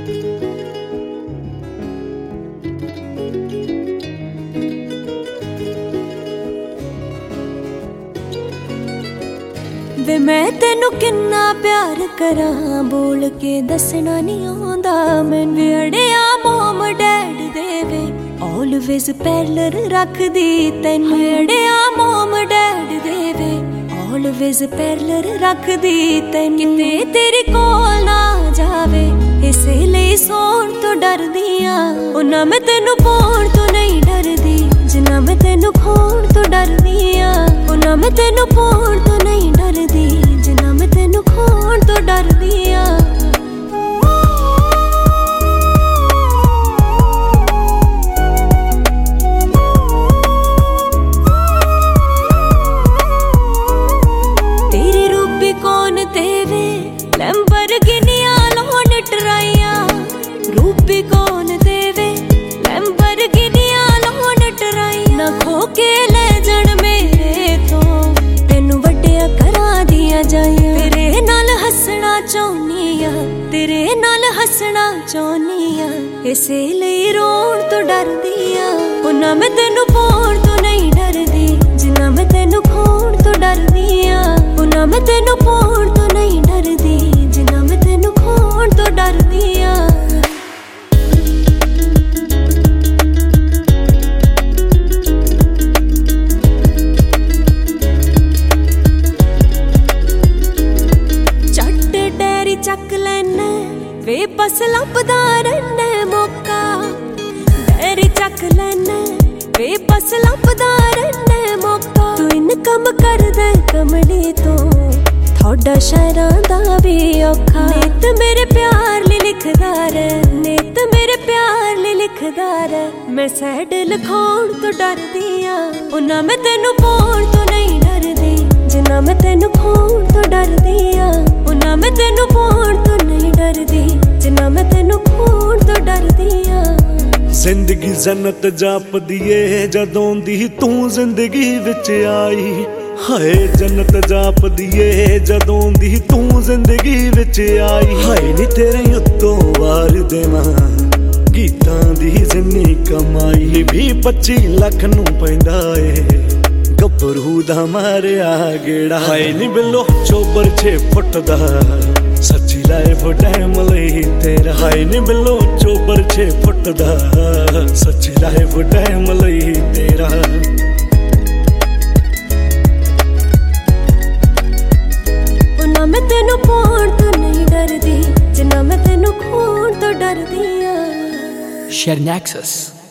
वे मैं तेनू किन्ना प्यार करा बोल के दसना नहीं आंदा मैनू वे अड़िया मोम डैड देवे ऑलवेज पैरलर रख दी तैनू अड़िया मोम डैड देवे ऑलवेज पैरलर रख दी तैनू किते तेरे कोल ना जावे इसलिए सोण तो डरदी आ उन्ना मैं तेनू पाउण तो नहीं डरदी जिन्ना मैं तेनू खोण तो डरदी आ उन्ना मैं तेनू पाउण तो नहीं डरदी जिन्ना मैं तेनू खोण तो डरदी आ तेरी रूपी कौन तेवे लैम्बोर्गिनिया लोन टराइया रूपी कौन तेवे लैम्बोर्गिनिया लोन टराइया ना खो के ले जण मेरे तो तेनू वड्डिया करा दिया जाइया तेरे नाल हसना चाहनिया तेरे नाल हसना चाहनिया इसलिए रोण तो डरदी आ उन्ना मैं तेनू पाउण तो नहीं डरदी जिन्ना मैं तेनू खोण तो डरदी आ उन्ना मैं तेनू पाउण तो नहीं डरदी जिन्ना मैं तेनू खोण तो डरदी आ चक लैना वे बस लभदा रहना मौका डैरी चक लैना वे बस लभदा रहना मौका तू इनकम कर दे कमली तो थोड़ा शहरां दा भी औखा नित मेरे प्यार ली लिखदा रे नित मेरे प्यार ली लिखदा रे मैं सैड लिखाउण तो डरदी आ उन्ना मैं तेनू पाउण तो नहीं डरदी जिन्ना मैं तेनू खोण तो डरदी आ उन्ना मैं तेनू पाउण तो नहीं डरदी जिन्ना मैं तेनू खोण तो डरदी आ जिंदगी जन्नत जापदी ए जदों दी तू जिंदगी विच आई हाय जन्नत जापदी ए जदों दी तू जिंदगी विच आई हाय नी तेरे उत्तों वार देवां गीतां दी जिन्नी कमाई 20-25 लाख नूं पैंदा ए गभरू दा मारिया गेड़ा हाय नी बिलो चोबर 6 फुट दा सच्ची लाइफ टाइम लई तेरा हाय नी बिलो चोबर 6 फुट दा सच्ची लाइफ टाइम लई तेरा उन्ना मैं तेनू पाउण तो नहीं डरदी जिन्ना मैं तेनू खोण तो डरदी आ Sharing Access